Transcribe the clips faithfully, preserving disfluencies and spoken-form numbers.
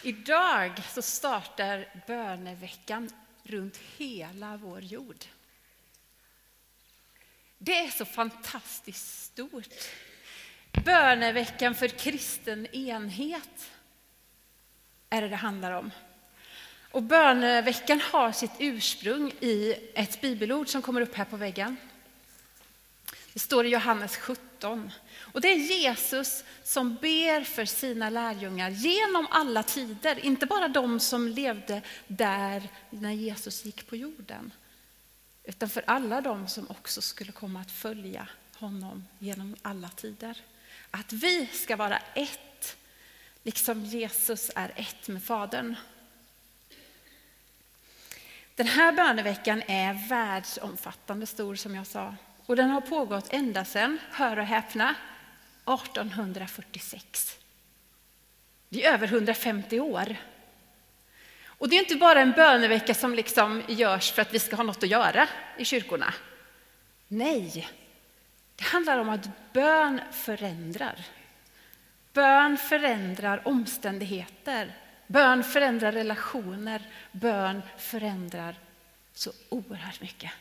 Idag så startar böneveckan runt hela vår jord. Det är så fantastiskt stort. Böneveckan för kristen enhet är det det handlar om. Och böneveckan har sitt ursprung i ett bibelord som kommer upp här på väggen. Det står i Johannes sjutton. Och det är Jesus som ber för sina lärjungar genom alla tider. Inte bara de som levde där när Jesus gick på jorden. Utan för alla de som också skulle komma att följa honom genom alla tider. Att vi ska vara ett, liksom Jesus är ett med Fadern. Den här böneveckan är världsomfattande stor som jag sa. Och den har pågått ända sedan, hör och häpna, arton fyrtiosex. Det är över hundrafemtio år. Och det är inte bara en bönevecka som liksom görs för att vi ska ha något att göra i kyrkorna. Nej, det handlar om att bön förändrar. Bön förändrar omständigheter. Bön förändrar relationer. Bön förändrar så oerhört mycket.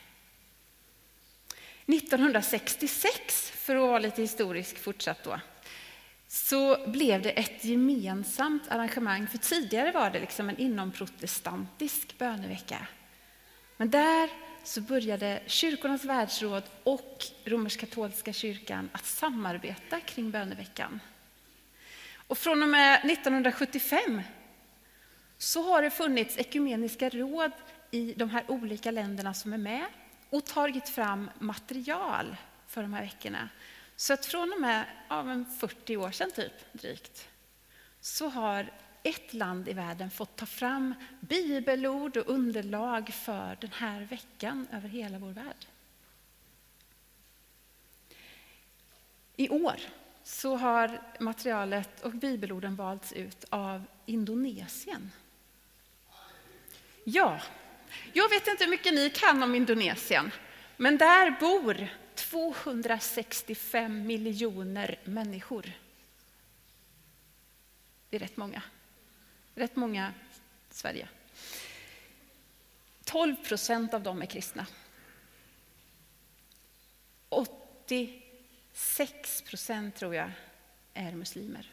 nittonhundrasextiosex, för att vara lite historisk fortsatt då, så blev det ett gemensamt arrangemang. För tidigare var det liksom en inomprotestantisk bönevecka. Men där så började Kyrkornas världsråd och romersk-katolska kyrkan att samarbeta kring böneveckan. Och från och med nittonhundrasjuttiofem så har det funnits ekumeniska råd i de här olika länderna som är med och tagit fram material för de här veckorna. Så att från och med ja, fyrtio år sedan typ drygt så har ett land i världen fått ta fram bibelord och underlag för den här veckan över hela vår värld. I år så har materialet och bibelorden valts ut av Indonesien. Ja, jag vet inte hur mycket ni kan om Indonesien, men där bor tvåhundrasextiofem miljoner människor. Det är rätt många. Rätt många i Sverige. tolv procent av dem är kristna. åttiosex procent tror jag är muslimer.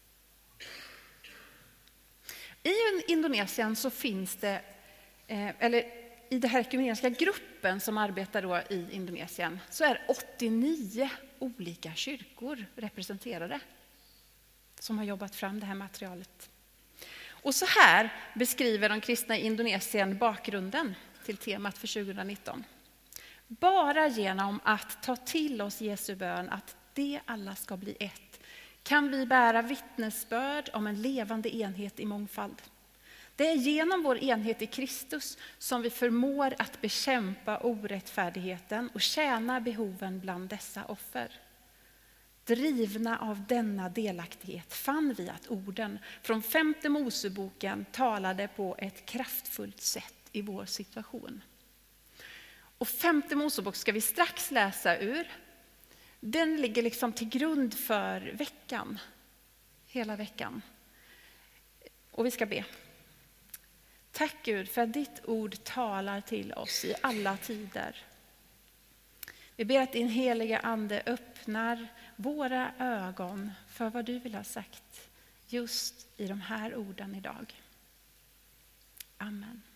I Indonesien så finns det, eller i den här ekumeniska gruppen som arbetar då i Indonesien, så är åttionio olika kyrkor representerade som har jobbat fram det här materialet. Och så här beskriver de kristna i Indonesien bakgrunden till temat för tjugonitton. Bara genom att ta till oss Jesu bön att det alla ska bli ett kan vi bära vittnesbörd om en levande enhet i mångfald. Det är genom vår enhet i Kristus som vi förmår att bekämpa orättfärdigheten och tjäna behoven bland dessa offer. Drivna av denna delaktighet fann vi att orden från femte Moseboken talade på ett kraftfullt sätt i vår situation. Och femte Mosebok ska vi strax läsa ur. Den ligger liksom till grund för veckan, hela veckan. Och vi ska be. Tack Gud för att ditt ord talar till oss i alla tider. Vi ber att din heliga ande öppnar våra ögon för vad du vill ha sagt just i de här orden idag. Amen.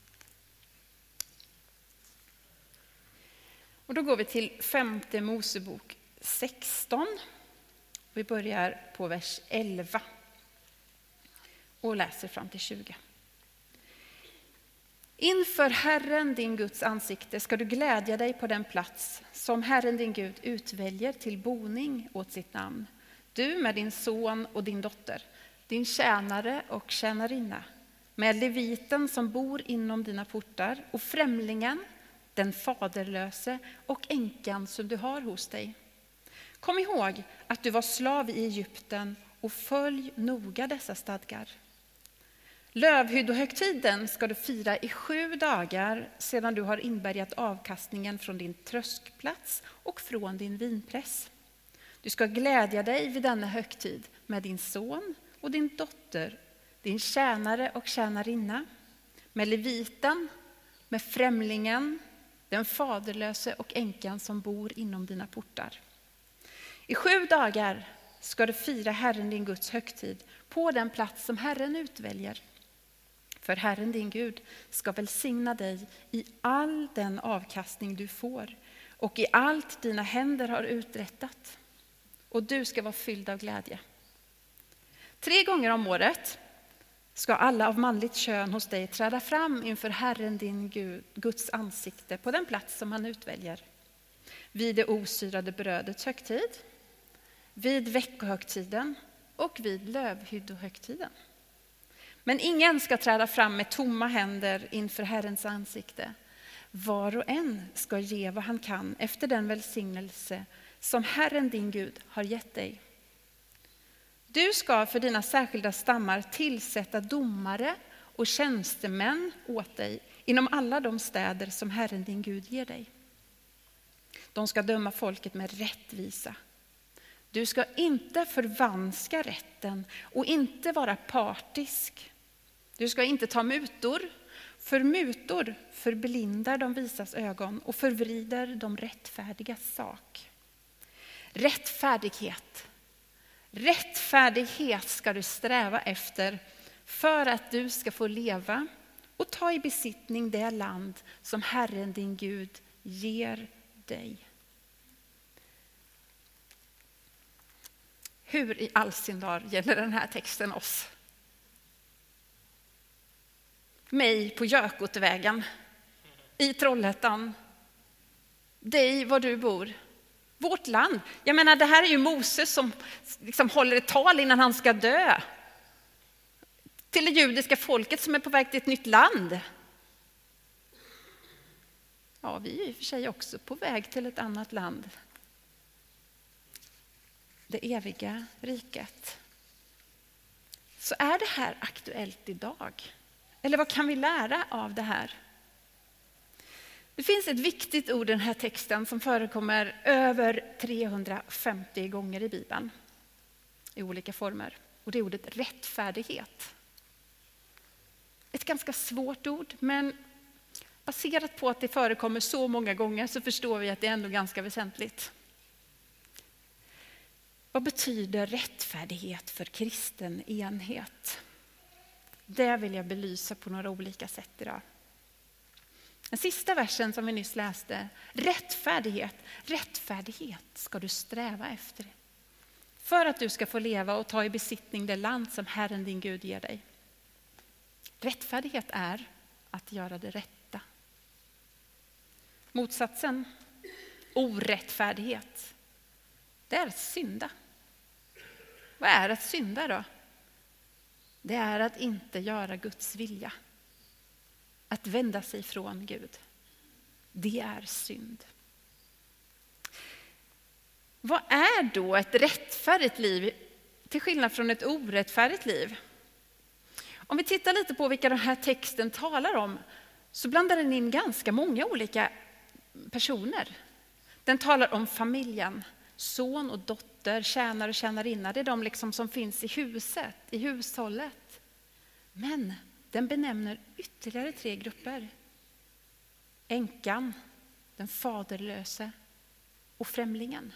Och då går vi till femte Mosebok sexton. Vi börjar på vers elva och läser fram till tjugo. Inför Herren din Guds ansikte ska du glädja dig på den plats som Herren din Gud utväljer till boning åt sitt namn. Du med din son och din dotter, din tjänare och tjänarinna, med leviten som bor inom dina portar och främlingen, den faderlöse och änkan som du har hos dig. Kom ihåg att du var slav i Egypten och följ noga dessa stadgar. Lövhyddohögtiden ska du fira i sju dagar sedan du har inbärgat avkastningen från din tröskplats och från din vinpress. Du ska glädja dig vid denna högtid med din son och din dotter, din tjänare och tjänarinna, med leviten, med främlingen, den faderlöse och änkan som bor inom dina portar. I sju dagar ska du fira Herren din Guds högtid på den plats som Herren utväljer. För Herren din Gud ska välsigna dig i all den avkastning du får och i allt dina händer har uträttat. Och du ska vara fylld av glädje. Tre gånger om året ska alla av manligt kön hos dig träda fram inför Herren din Gud, Guds ansikte på den plats som han utväljer. Vid det osyrade brödets högtid, vid veckohögtiden och vid lövhyddohögtiden. Men ingen ska träda fram med tomma händer inför Herrens ansikte. Var och en ska ge vad han kan efter den välsignelse som Herren din Gud har gett dig. Du ska för dina särskilda stammar tillsätta domare och tjänstemän åt dig inom alla de städer som Herren din Gud ger dig. De ska döma folket med rättvisa. Du ska inte förvanska rätten och inte vara partisk. Du ska inte ta mutor, för mutor förblindar de visas ögon och förvrider de rättfärdiga sak. Rättfärdighet. Rättfärdighet ska du sträva efter för att du ska få leva och ta i besittning det land som Herren din Gud ger dig. Hur i all sin dar gäller den här texten oss? Mig på Gökotvägen, i Trollhättan, dig var du bor. Vårt land. Jag menar, det här är ju Moses som liksom håller ett tal innan han ska dö. Till det judiska folket som är på väg till ett nytt land. Ja, vi är i och för sig också på väg till ett annat land. Det eviga riket. Så är det här aktuellt idag? Eller vad kan vi lära av det här? Det finns ett viktigt ord i den här texten som förekommer över trehundrafemtio gånger i Bibeln i olika former. Och det är ordet rättfärdighet. Ett ganska svårt ord, men baserat på att det förekommer så många gånger så förstår vi att det är ändå ganska väsentligt. Vad betyder rättfärdighet för kristen enhet? Det vill jag belysa på några olika sätt idag. Den sista versen som vi nyss läste, rättfärdighet, rättfärdighet ska du sträva efter. För att du ska få leva och ta i besittning det land som Herren din Gud ger dig. Rättfärdighet är att göra det rätta. Motsatsen, orättfärdighet, det är att synda. Vad är att synda då? Det är att inte göra Guds vilja. Att vända sig från Gud. Det är synd. Vad är då ett rättfärdigt liv till skillnad från ett orättfärdigt liv? Om vi tittar lite på vilka den här texten talar om så blandar den in ganska många olika personer. Den talar om familjen, son och dotter, tjänare och tjänarinna. Det är de liksom som finns i huset, i hushållet. Men den benämner ytterligare tre grupper. Änkan, den faderlöse och främlingen.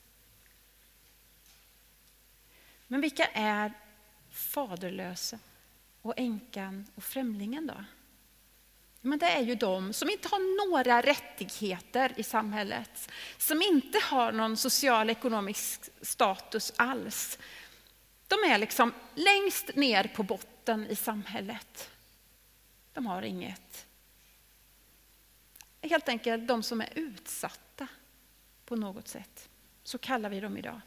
Men vilka är faderlöse och änkan och främlingen då? Men det är ju de som inte har några rättigheter i samhället. Som inte har någon social ekonomisk status alls. De är liksom längst ner på botten i samhället. De har inget. Helt enkelt de som är utsatta på något sätt. Så kallar vi dem idag.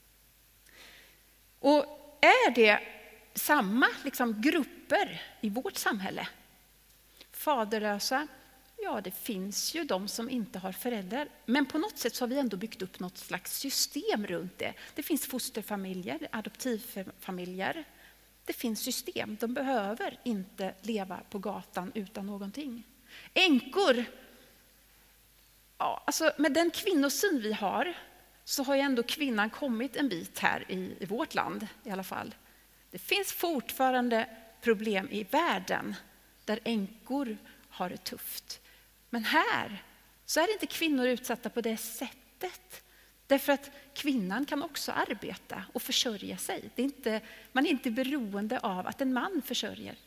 Och är det samma liksom, grupper i vårt samhälle? Faderlösa, ja det finns ju de som inte har föräldrar. Men på något sätt så har vi ändå byggt upp något slags system runt det. Det finns fosterfamiljer, adoptivfamiljer. Det finns system, de behöver inte leva på gatan utan någonting. Änkor, ja, alltså med den kvinnosyn vi har så har ju ändå kvinnan kommit en bit här i, i vårt land i alla fall. Det finns fortfarande problem i världen där änkor har det tufft. Men här så är inte kvinnor utsatta på det sättet. Därför att kvinnan kan också arbeta och försörja sig. Det är inte, man är inte beroende av att en man försörjer.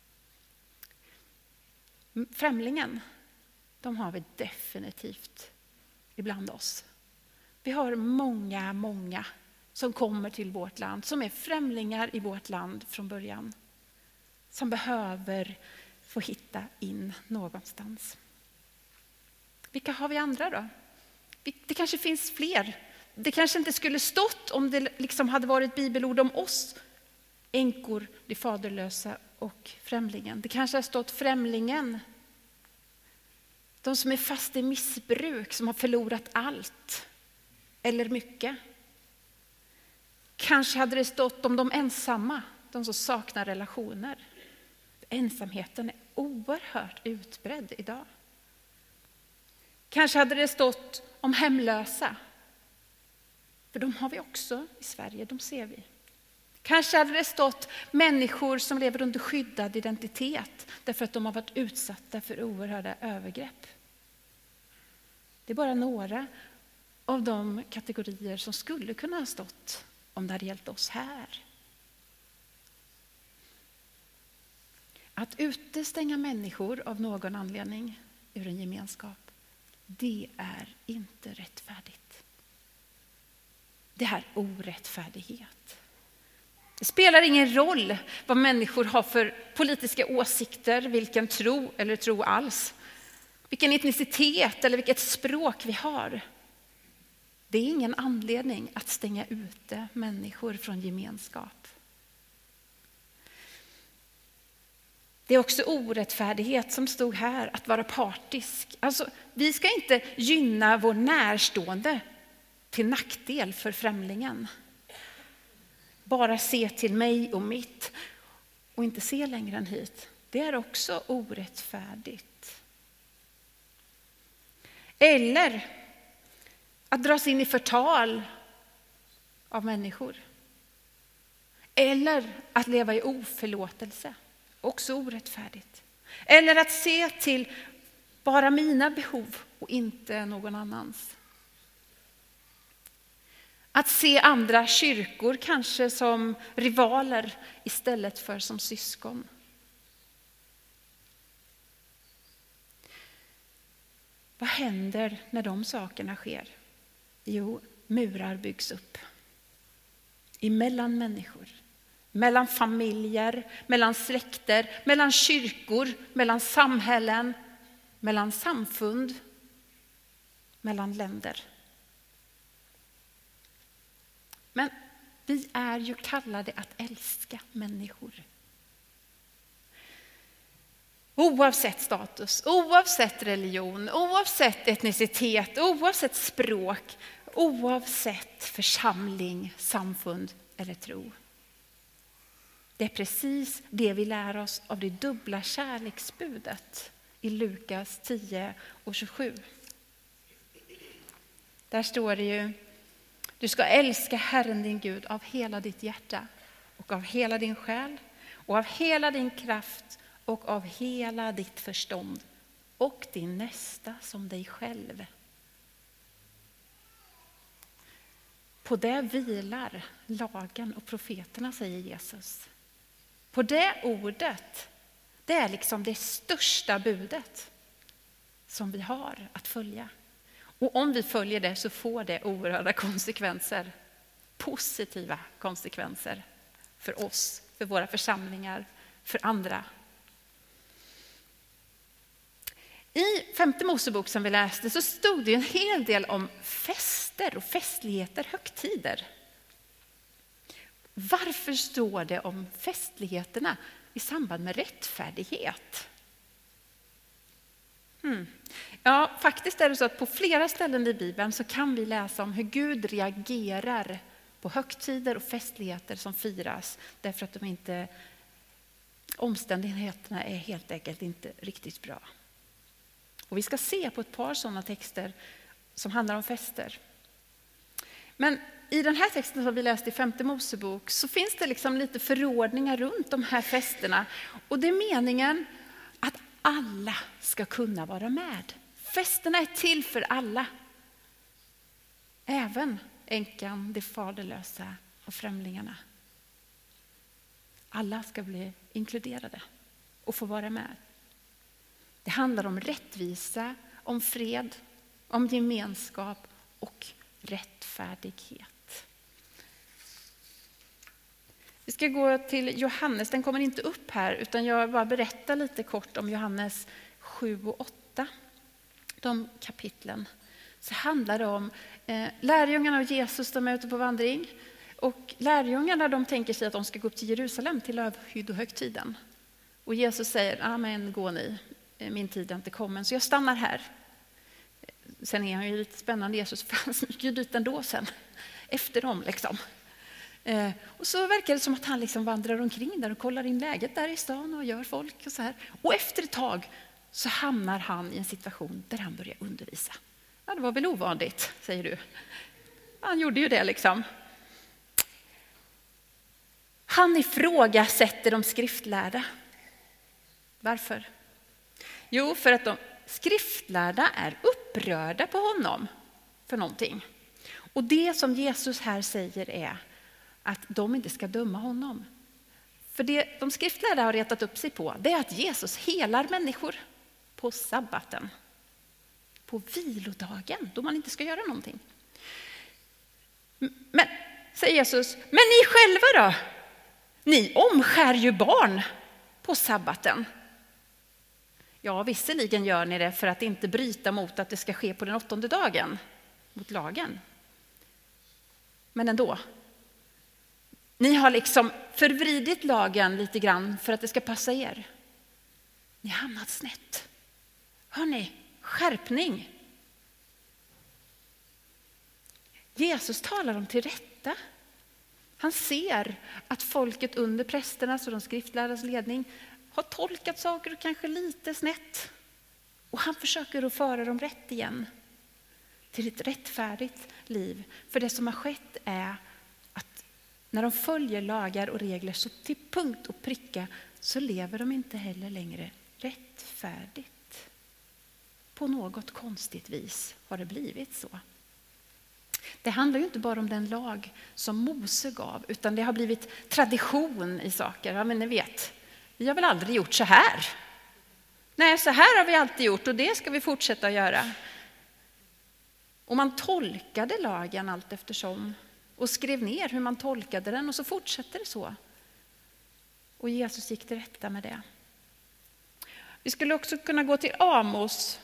Främlingen, de har vi definitivt ibland oss. Vi har många, många som kommer till vårt land, som är främlingar i vårt land från början. Som behöver få hitta in någonstans. Vilka har vi andra då? Det kanske finns fler. Det kanske inte skulle stått om det liksom hade varit bibelord om oss. Änkor, de faderlösa och främlingen. Det kanske har stått främlingen. De som är fast i missbruk, som har förlorat allt. Eller mycket. Kanske hade det stått om de ensamma. De som saknar relationer. Ensamheten är oerhört utbredd idag. Kanske hade det stått om hemlösa. För de har vi också i Sverige, de ser vi. Kanske hade det stått människor som lever under skyddad identitet därför att de har varit utsatta för oerhörda övergrepp. Det är bara några av de kategorier som skulle kunna ha stått om det hade gällt oss här. Att utestänga människor av någon anledning ur en gemenskap, det är inte rättfärdigt. Det är orättfärdighet. Det spelar ingen roll vad människor har för politiska åsikter, vilken tro eller tro alls, vilken etnicitet eller vilket språk vi har. Det är ingen anledning att stänga ute människor från gemenskap. Det är också orättfärdighet som stod här, att vara partisk. Alltså, vi ska inte gynna vår närstående till nackdel för främlingen. Bara se till mig och mitt och inte se längre än hit. Det är också orättfärdigt. Eller att dras in i förtal av människor. Eller att leva i oförlåtelse. Också orättfärdigt. Eller att se till bara mina behov och inte någon annans. Att se andra kyrkor kanske som rivaler istället för som syskon. Vad händer när de sakerna sker? Jo, murar byggs upp. Emellan människor. Mellan familjer, mellan släkter, mellan kyrkor, mellan samhällen, mellan samfund, mellan länder. Men vi är ju kallade att älska människor. Oavsett status, oavsett religion, oavsett etnicitet, oavsett språk, oavsett församling, samfund eller tro. Det är precis det vi lär oss av det dubbla kärleksbudet i Lukas tio och tjugosju. Där står det ju: du ska älska Herren din Gud av hela ditt hjärta och av hela din själ och av hela din kraft och av hela ditt förstånd och din nästa som dig själv. På det vilar lagen och profeterna, säger Jesus. På det ordet, det är liksom det största budet som vi har att följa. Och om vi följer det så får det oerhörda konsekvenser. Positiva konsekvenser för oss, för våra församlingar, för andra. I femte Mosebok som vi läste så stod det en hel del om fester och festligheter, högtider. Varför står det om festligheterna i samband med rättfärdighet? Hmm. Ja, faktiskt är det så att på flera ställen i Bibeln så kan vi läsa om hur Gud reagerar på högtider och festligheter som firas därför att de inte, omständigheterna är helt enkelt inte riktigt bra. Och vi ska se på ett par sådana texter som handlar om fester. Men i den här texten som vi läste i femte Mosebok så finns det liksom lite förordningar runt de här festerna. Och det är meningen att alla ska kunna vara med. Festerna är till för alla. Även änkan, de faderlösa och främlingarna. Alla ska bli inkluderade och få vara med. Det handlar om rättvisa, om fred, om gemenskap och rättfärdighet. Vi ska gå till Johannes, den kommer inte upp här utan jag bara berättar lite kort om Johannes sju och åtta. De kapitlen. Så handlar det om eh, lärjungarna och Jesus, de är ute på vandring. Och lärjungarna de tänker sig att de ska gå upp till Jerusalem till lövhyddohögtiden. Och Jesus säger, ja men gå ni, min tid är inte kommen så jag stannar här. Sen är han ju lite spännande Jesus för han smyger dit ändå sen. Efter dem liksom. Eh, och så verkar det som att han liksom vandrar omkring där och kollar in läget där i stan och gör folk och så här. Och efter ett tag så hamnar han i en situation där han börjar undervisa. Ja, det var väl ovanligt, säger du. Han gjorde ju det liksom. Han ifrågasätter de skriftlärda. Varför? Jo, för att de skriftlärda är upprörda på honom för någonting. Och det som Jesus här säger är att de inte ska döma honom. För det de skriftlärda har retat upp sig på, det är att Jesus helar människor på sabbaten. På vilodagen, då man inte ska göra någonting. Men, säger Jesus, men ni själva då? Ni omskär ju barn på sabbaten. Ja, visserligen gör ni det för att inte bryta mot att det ska ske på den åttonde dagen, mot lagen. Men ändå. Ni har liksom förvridit lagen lite grann för att det ska passa er. Ni har hamnat snett. Hörrni, skärpning. Jesus talar dem till rätta. Han ser att folket under prästernas och de skriftlärdas ledning har tolkat saker kanske lite snett. Och han försöker att föra dem rätt igen. Till ett rättfärdigt liv. För det som har skett är att när de följer lagar och regler så till punkt och pricka så lever de inte heller längre rättfärdigt. På något konstigt vis har det blivit så. Det handlar ju inte bara om den lag som Mose gav utan det har blivit tradition i saker. Ja, men ni vet, vi har väl aldrig gjort så här. Nej, så här har vi alltid gjort och det ska vi fortsätta att göra. Och man tolkade lagen allt eftersom och skrev ner hur man tolkade den och så fortsätter det så. Och Jesus gick till rätta med det. Vi skulle också kunna gå till Amos.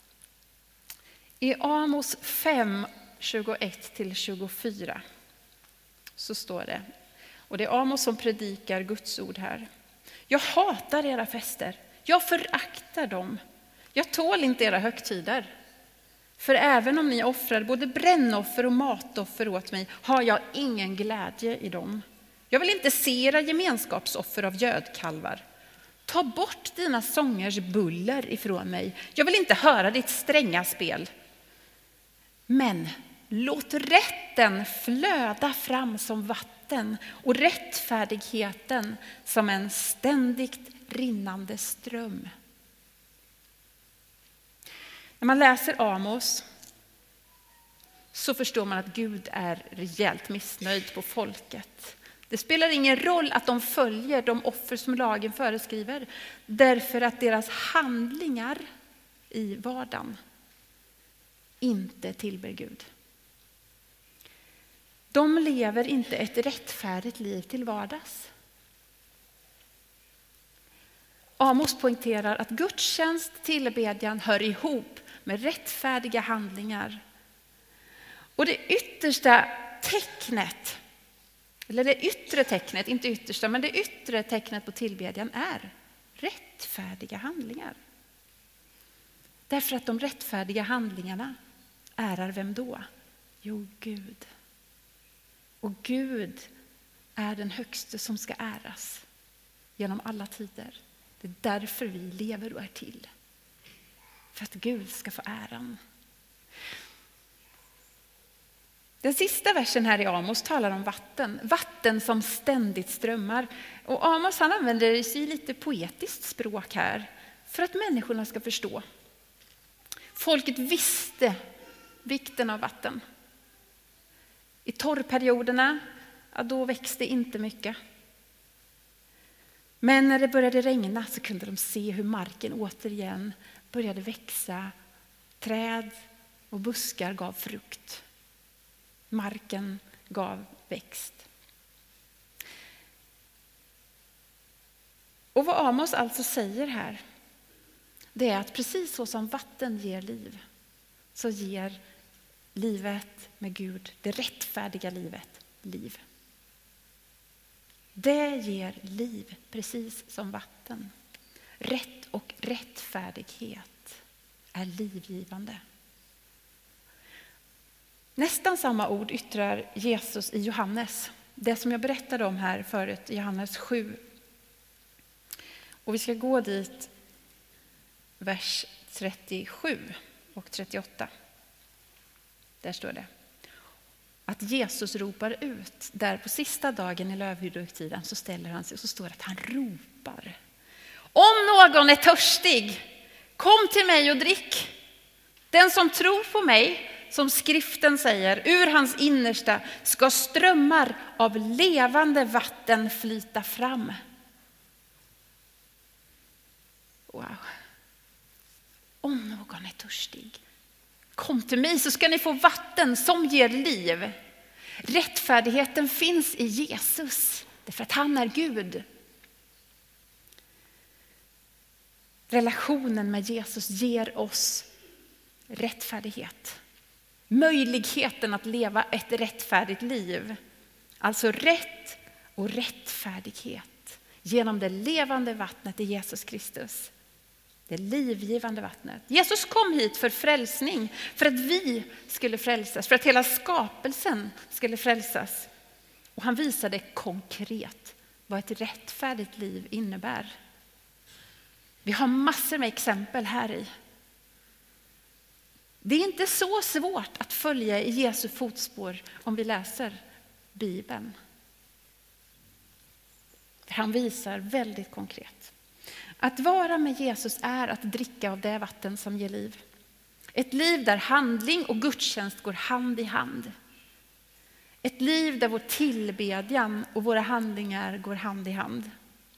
I Amos fem, tjugoett till tjugofyra så står det, och det är Amos som predikar Guds ord här. Jag hatar era fester, jag föraktar dem, jag tål inte era högtider. För även om ni offrar både brännoffer och matoffer åt mig har jag ingen glädje i dem. Jag vill inte se era gemenskapsoffer av gödkalvar. Ta bort dina sångers buller ifrån mig. Jag vill inte höra ditt stränga spel. Men låt rätten flöda fram som vatten och rättfärdigheten som en ständigt rinnande ström. När man läser Amos så förstår man att Gud är rejält missnöjd på folket. Det spelar ingen roll att de följer de offer som lagen föreskriver, därför att deras handlingar i vardagen inte tillber Gud. De lever inte ett rättfärdigt liv till vardags. Amos poängterar att gudstjänst, tillbedjan hör ihop med rättfärdiga handlingar. Och det yttersta tecknet, eller det yttre tecknet, inte yttersta, men det yttre tecknet på tillbedjan är rättfärdiga handlingar. Därför att de rättfärdiga handlingarna ärar vem då? Jo, Gud. Och Gud är den högste som ska äras genom alla tider. Det är därför vi lever och är till. För att Gud ska få äran. Den sista versen här i Amos talar om vatten. Vatten som ständigt strömmar. Och Amos han använder sig lite poetiskt språk här för att människorna ska förstå. Folket visste vikten av vatten. I torrperioderna, ja, då växte inte mycket. Men när det började regna så kunde de se hur marken återigen började växa. Träd och buskar gav frukt. Marken gav växt. Och vad Amos alltså säger här, det är att precis så som vatten ger liv, så ger livet med Gud, det rättfärdiga livet, liv. Det ger liv precis som vatten. Rätt och rättfärdighet är livgivande. Nästan samma ord yttrar Jesus i Johannes. Det som jag berättade om här förut, Johannes sju. Och vi ska gå dit, vers trettiosju och trettioåtta. Där står det att Jesus ropar ut. Där på sista dagen i lövhyddohögtiden så ställer han sig och så står det att han ropar. Om någon är törstig, kom till mig och drick. Den som tror på mig, som skriften säger, ur hans innersta ska strömmar av levande vatten flyta fram. Wow. Om någon är törstig, kom till mig så ska ni få vatten som ger liv. Rättfärdigheten finns i Jesus, därför att han är Gud. Relationen med Jesus ger oss rättfärdighet. Möjligheten att leva ett rättfärdigt liv. Alltså rätt och rättfärdighet genom det levande vattnet i Jesus Kristus. Det livgivande vattnet. Jesus kom hit för frälsning, för att vi skulle frälsas, för att hela skapelsen skulle frälsas. Och han visade konkret vad ett rättfärdigt liv innebär. Vi har massor med exempel här i. Det är inte så svårt att följa i Jesu fotspår om vi läser Bibeln. Han visar väldigt konkret. Att vara med Jesus är att dricka av det vatten som ger liv. Ett liv där handling och gudstjänst går hand i hand. Ett liv där vår tillbedjan och våra handlingar går hand i hand.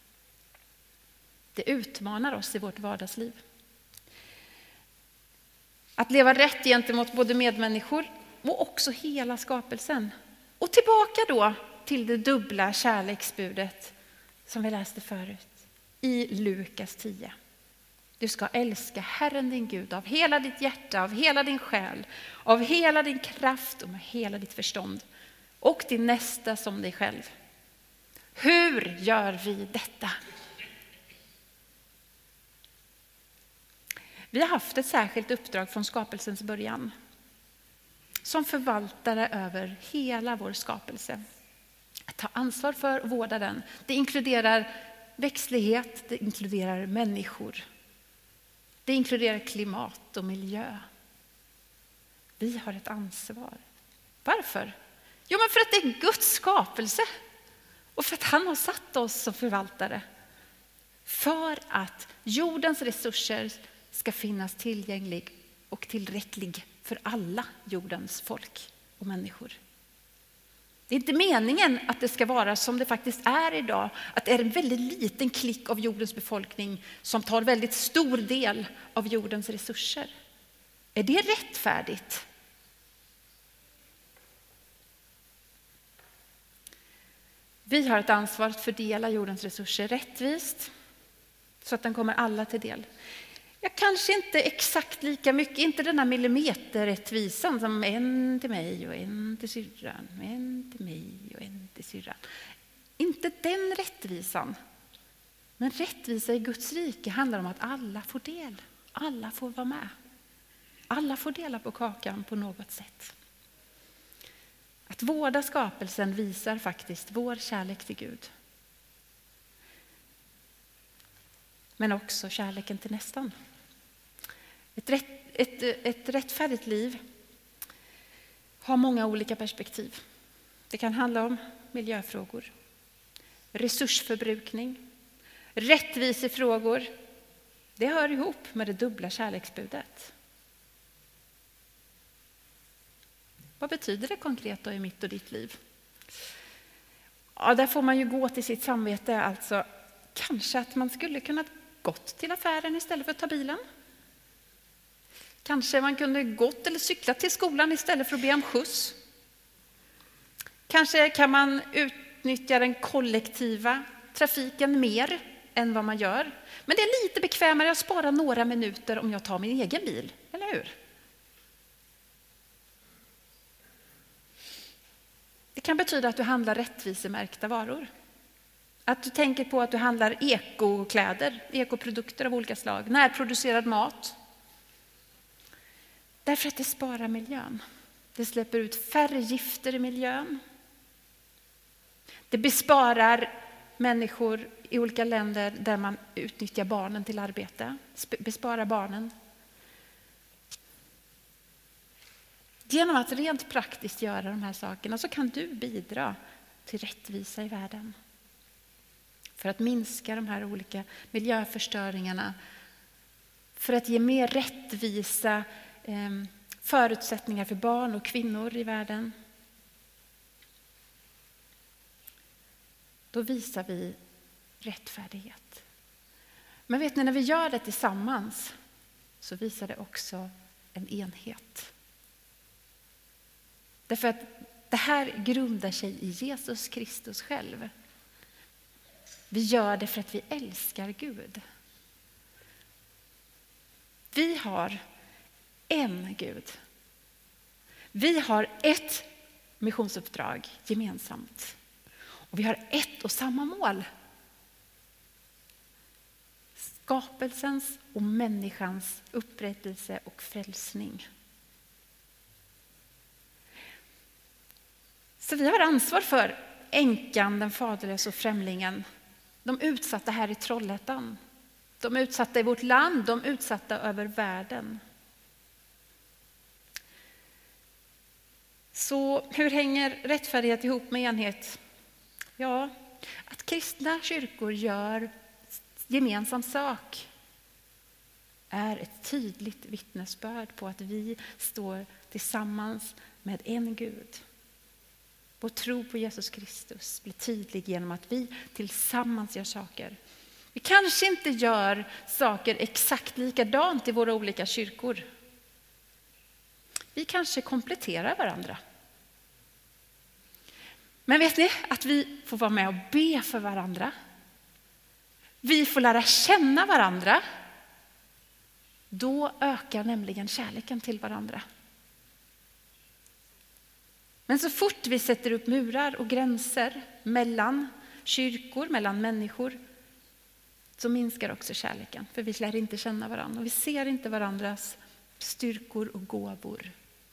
Det utmanar oss i vårt vardagsliv. Att leva rätt gentemot både medmänniskor och också hela skapelsen. Och tillbaka då till det dubbla kärleksbudet som vi läste förut i Lukas tio. Du ska älska Herren din Gud av hela ditt hjärta, av hela din själ, av hela din kraft och med hela ditt förstånd. Och din nästa som dig själv. Hur gör vi detta? Vi har haft ett särskilt uppdrag från skapelsens början. Som förvaltare över hela vår skapelse. Att ta ansvar för och vårda den. Det inkluderar växtlighet, det inkluderar människor. Det inkluderar klimat och miljö. Vi har ett ansvar. Varför? Jo, men för att det är Guds skapelse. Och för att han har satt oss som förvaltare. För att jordens resurser ska finnas tillgänglig och tillräcklig för alla jordens folk och människor. Det är inte meningen att det ska vara som det faktiskt är idag. Att det är en väldigt liten klick av jordens befolkning som tar väldigt stor del av jordens resurser. Är det rättfärdigt? Vi har ett ansvar att fördela jordens resurser rättvist så att den kommer alla till del. Jag kanske inte exakt lika mycket, inte den här millimeterrättvisan som en till mig och en till syrran, en till mig och en till syrran. Inte den rättvisan. Men rättvisa i Guds rike handlar om att alla får del. Alla får vara med. Alla får dela på kakan på något sätt. Att vårda skapelsen visar faktiskt vår kärlek till Gud. Men också kärleken till nästan. Ett, rätt, ett, ett rättfärdigt liv har många olika perspektiv. Det kan handla om miljöfrågor, resursförbrukning, rättvisefrågor. Det hör ihop med det dubbla kärleksbudet. Vad betyder det konkret då i mitt och ditt liv? Ja, där får man ju gå till sitt samvete. Alltså, kanske att man skulle kunna gått till affären istället för att ta bilen. Kanske man kunde gått eller cyklat till skolan istället för att be om skjuts. Kanske kan man utnyttja den kollektiva trafiken mer än vad man gör. Men det är lite bekvämare att spara några minuter om jag tar min egen bil, eller hur? Det kan betyda att du handlar rättvisemärkta varor. Att du tänker på att du handlar ekokläder, ekoprodukter av olika slag, närproducerad mat. Därför att det sparar miljön. Det släpper ut färre gifter i miljön. Det besparar människor i olika länder där man utnyttjar barnen till arbete. Besparar barnen. Genom att rent praktiskt göra de här sakerna så kan du bidra till rättvisa i världen. För att minska de här olika miljöförstöringarna. För att ge mer rättvisa eh, förutsättningar för barn och kvinnor i världen. Då visar vi rättfärdighet. Men vet ni, när vi gör det tillsammans så visar det också en enhet. Därför att det här grundar sig i Jesus Kristus själv. Vi gör det för att vi älskar Gud. Vi har en Gud. Vi har ett missionsuppdrag gemensamt. Och vi har ett och samma mål. Skapelsens och människans upprättelse och frälsning. Så vi har ansvar för änkan, den faderlösa och främlingen. De utsatta här i Trollhättan. De utsatta i vårt land, de utsatta över världen. Så hur hänger rättfärdighet ihop med enhet? Ja, att kristna kyrkor gör gemensam sak är ett tydligt vittnesbörd på att vi står tillsammans med en Gud. Vår tro på Jesus Kristus blir tydlig genom att vi tillsammans gör saker. Vi kanske inte gör saker exakt likadant i våra olika kyrkor. Vi kanske kompletterar varandra. Men vet ni att vi får vara med och be för varandra? Vi får lära känna varandra. Då ökar nämligen kärleken till varandra. Men så fort vi sätter upp murar och gränser mellan kyrkor, mellan människor, så minskar också kärleken. För vi lär inte känna varandra och vi ser inte varandras styrkor och gåvor.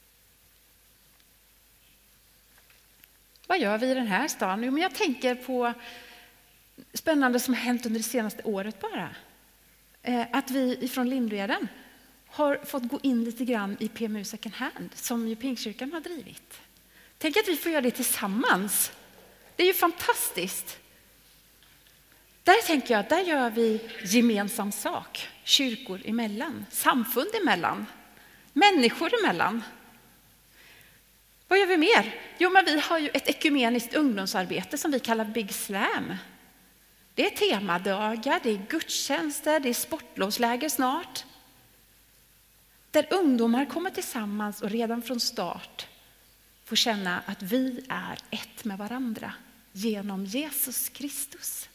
Vad gör vi i den här stan? Jo, men jag tänker på spännande som har hänt under det senaste året bara. Att vi från Lindveden har fått gå in lite grann i P M U Second Hand som ju Pingstkyrkan har drivit. Tänk att vi får göra det tillsammans. Det är ju fantastiskt. Där tänker jag, där gör vi gemensam sak. Kyrkor emellan, samfund emellan, människor emellan. Vad gör vi mer? Jo, men vi har ju ett ekumeniskt ungdomsarbete som vi kallar Big Slam. Det är temadagar, det är gudstjänster, det är sportlovsläger snart. Där ungdomar kommer tillsammans och redan från start får känna att vi är ett med varandra genom Jesus Kristus.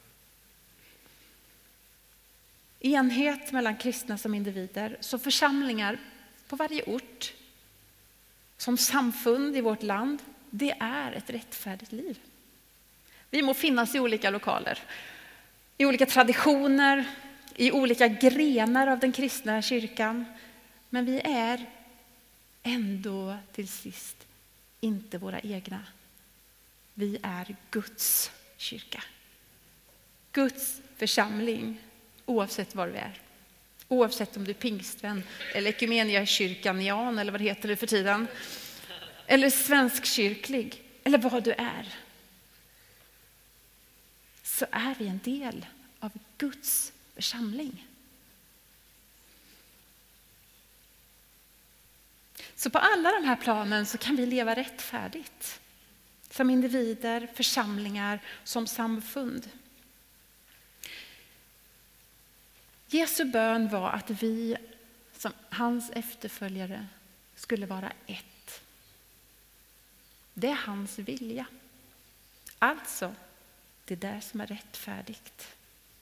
Enhet mellan kristna som individer, som församlingar på varje ort, som samfund i vårt land, det är ett rättfärdigt liv. Vi må finnas i olika lokaler, i olika traditioner, i olika grenar av den kristna kyrkan, men vi är ändå till sist inte våra egna. Vi är Guds kyrka. Guds församling, oavsett var vi är. Oavsett om du är pingstvän eller ekumeniakyrkanian eller vad det heter det för tiden. eller svenskkyrklig eller vad du är, så är vi en del av Guds församling. Så på alla de här planen så kan vi leva rättfärdigt. Som individer, församlingar, som samfund. Jesu bön var att vi som hans efterföljare skulle vara ett. Det är hans vilja. Alltså, det är där som är rättfärdigt.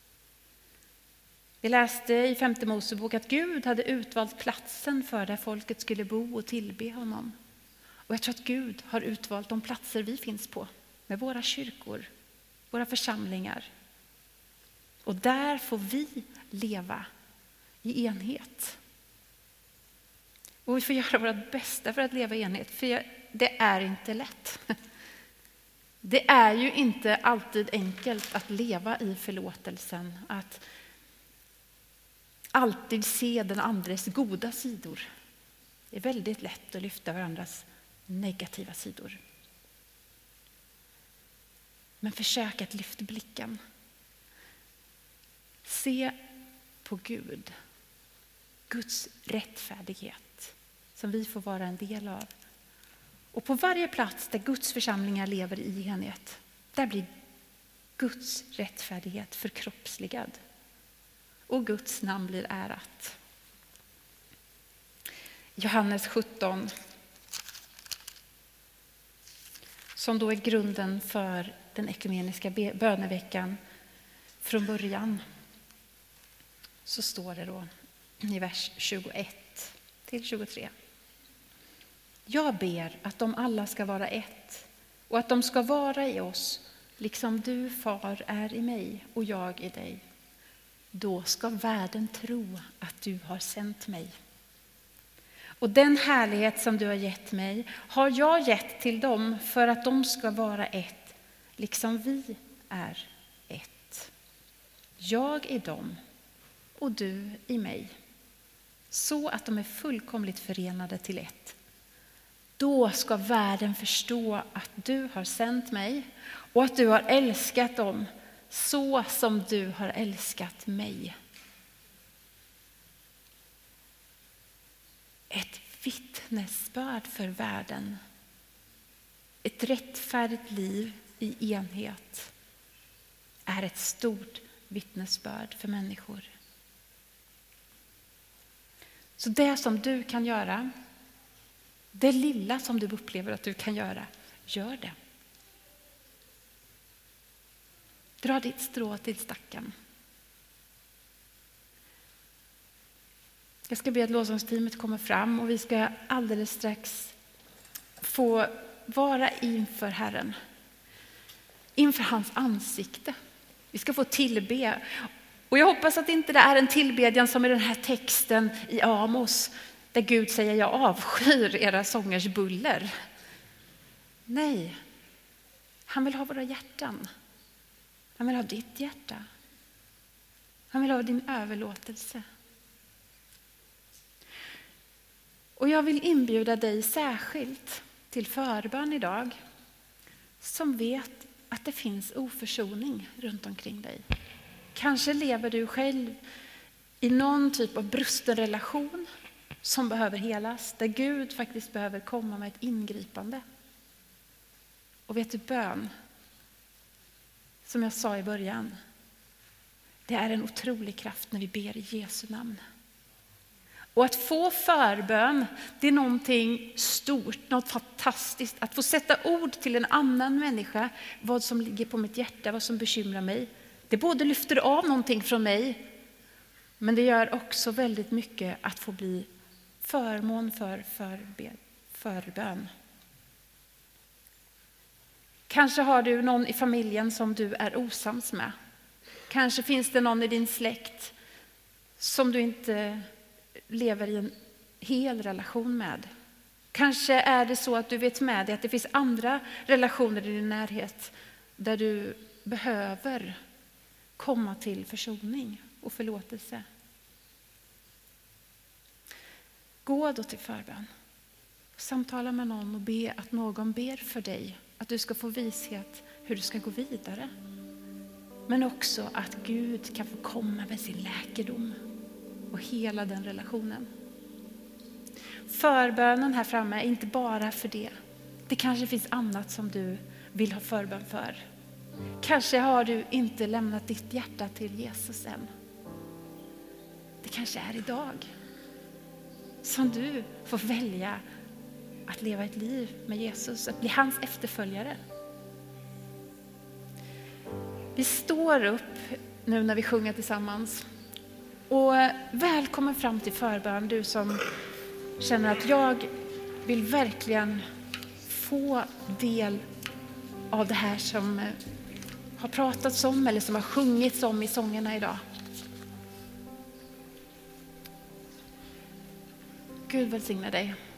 Vi läste i femte Mosebok att Gud hade utvalt platsen för där folket skulle bo och tillbe honom. Och jag tror att Gud har utvalt de platser vi finns på, med våra kyrkor, våra församlingar. Och där får vi leva i enhet. Och vi får göra vårt bästa för att leva i enhet, för det är inte lätt. Det är ju inte alltid enkelt att leva i förlåtelsen, att alltid se den andres goda sidor. Det är väldigt lätt att lyfta varandras negativa sidor. Men försök att lyfta blicken. Se på Gud. Guds rättfärdighet som vi får vara en del av. Och på varje plats där Guds församlingar lever i enhet, där blir Guds rättfärdighet förkroppsligad. Och Guds namn blir ärat. Johannes sjutton, som då är grunden för den ekumeniska böneveckan från början, så står det då i vers tjugoett till tjugotre. Jag ber att de alla ska vara ett och att de ska vara i oss, liksom du, far, är i mig och jag i dig. Då ska världen tro att du har sänt mig. Och den härlighet som du har gett mig har jag gett till dem för att de ska vara ett, liksom vi är ett. Jag i dem och du i mig, så att de är fullkomligt förenade till ett. Då ska världen förstå att du har sänt mig och att du har älskat dem så som du har älskat mig. Ett vittnesbörd för världen. Ett rättfärdigt liv i enhet är ett stort vittnesbörd för människor. Så det som du kan göra, det lilla som du upplever att du kan göra, gör det. Dra ditt strå till stacken. Jag ska be att lovsångsteamet kommer fram och vi ska alldeles strax få vara inför Herren. Inför hans ansikte. Vi ska få tillbe. Och jag hoppas att inte det är en tillbedjan som i den här texten i Amos, där Gud säger jag avskyr era sångers buller. Nej, han vill ha våra hjärtan. Han vill ha ditt hjärta. Han vill ha din överlåtelse. Och jag vill inbjuda dig särskilt till förbön idag, som vet att det finns oförsoning runt omkring dig. Kanske lever du själv i någon typ av brusten relation som behöver helas, där Gud faktiskt behöver komma med ett ingripande. Och vet du, bön, som jag sa i början, det är en otrolig kraft när vi ber i Jesu namn. Och att få förbön, det är någonting stort, något fantastiskt. Att få sätta ord till en annan människa, vad som ligger på mitt hjärta, vad som bekymrar mig. Det både lyfter av någonting från mig, men det gör också väldigt mycket att få bli förmån för förbe, förbön. Kanske har du någon i familjen som du är osams med. Kanske finns det någon i din släkt som du inte lever i en hel relation med. Kanske är det så att du vet med dig att det finns andra relationer i din närhet där du behöver komma till försoning och förlåtelse. Gå då till förbön. Samtala med någon och be att någon ber för dig. Att du ska få vishet hur du ska gå vidare. Men också att Gud kan få komma med sin läkedom och hela den relationen. Förbönen här framme är inte bara för det. Det kanske finns annat som du vill ha förbön för. Kanske har du inte lämnat ditt hjärta till Jesus än. Det kanske är idag som du får välja att leva ett liv med Jesus, att bli hans efterföljare. Vi står upp nu när vi sjunger tillsammans. Och välkommen fram till förbön, du som känner att jag vill verkligen få del av det här som har pratats om eller som har sjungits om i sångerna idag. Gud välsigne dig.